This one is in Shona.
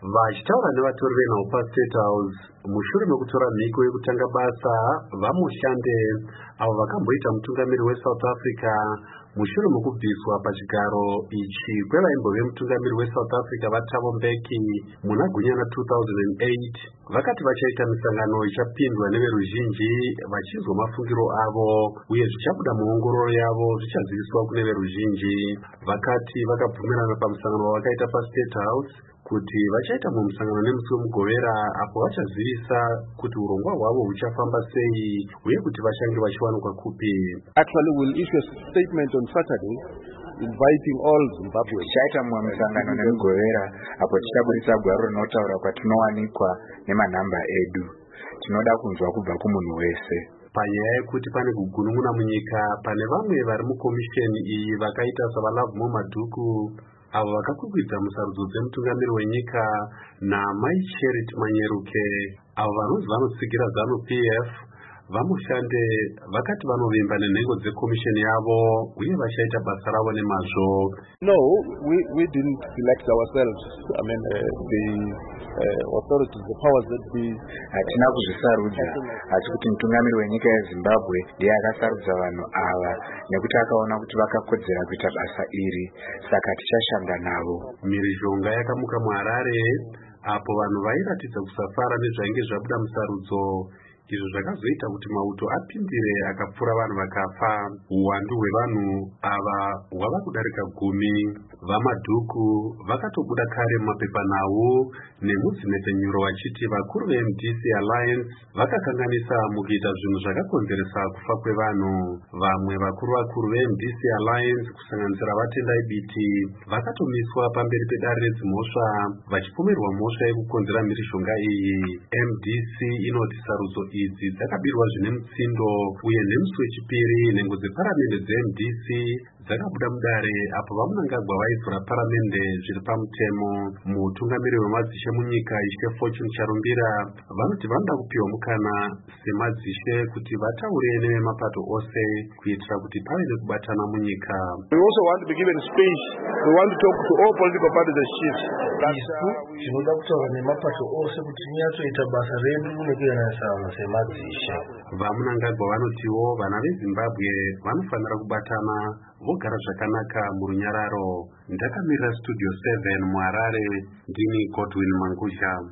Vachitaura nevatori venhau paState House mushure mekutora mhiko yekutanga basa vamushande avo vakamboita mutungamiri weSouth Africa mushure mekubviswa pachigaro ichi kwevaimbove mutungamiri weSouth Africa vaThabo Mbeki muna gunyana 2008 vakati vachaita misangano ichapindwa neveruzhinji vachinzwa mafungiro avo uye zvichabuda muongororo yavo zvichaziviswa kune veruzhinji. Vakati vakabvumirana pamusangano wavakaita paState House kuti vachaita mumusangano nemusi wemugovera apo vachazivisa kuti urongwa hwavo huchafamba sei uye kuti vachange vachiwanikwa kupi. Actually we'll issue a statement on Saturday inviting all Zimbabwe. Tichaita mumusangano nemugovera apo tichaburitsa gwaro rinotaura kwatinowanikwa nemanhamba edu. Tinoda kunzwa kubva kumunhu wese. Panyaya yekuti pane kugunun'una munyika pane vamwe vari mukomisheni iyi vakaita savaLovemore Madhuku avo vakakwikwidzwa musarudzo dzemutungamiri wenyika naMai Charity Manyeruke avo vanonzi vanotsigira ZANU-PF vamushande vakati vanovimba nenhengo dzekomisheni yavo uye vachaita basa ravo nemazvo. No, we didn't select ourselves. I mean the authorities, the powers that be. Hatina kuzvisarudza asi kuti mutungamiri wenyika yeZimbabwe ndiye akasarudza vanhu ava nekuti akaona kuti vakakodzera kuita basa iri, saka tichashanda navo. Mhirizhonga yakamuka muHarare apo vanhu vairatidza kusafara nezvainge zvabuda musarudzo, izvo zvakazoita kuti mauto apindire akapfura vanhu vakafa. Uwandu hwevanhu ava hwava kudarika 10. VaMadhuku vakatobuda kare mumapepanhau nemudzinepenyuro vachiti vakuru veMDC Alliance vakakanganisa mukuita zvinhu zvakakonzeresa kufa kwevanhu. Vamwe vakuru veMDC Alliance kusanganisira vatendai biti vakatomiswa pamberi pedare redzimhosva vachipomerwa mhosva yekukonzera mhirizhonga iyi. MDC inoti sarudzo idzi dzakabirwa zvine mutsindo uye nemusi wechipiri nhengo dzeparamende dzeMDC dzakabuda mudare apo vamunangagwa vaivhura paramende zviri pamutemo. Mutungamiri wemadzishe munyika Ishe Fortune Charumbira vanoti vanoda kupiwa mukana semadzishe kuti vataure nevemapato ose kuitira kuti pave nekubatana munyika. We also want to be given space. We want to talk to all political parties as chiefs. Isu tinoda kutaura nemapato ose kuti tinyatsoita basa redu nekuyananisa semadzishe. Vamunangagwa vanotiwo vana veZimbabwe vanofanira kubatana vogara zvakanaka murunyararo. Ndakamirira Studio 7 muHarare ndini Godwin Mangudya.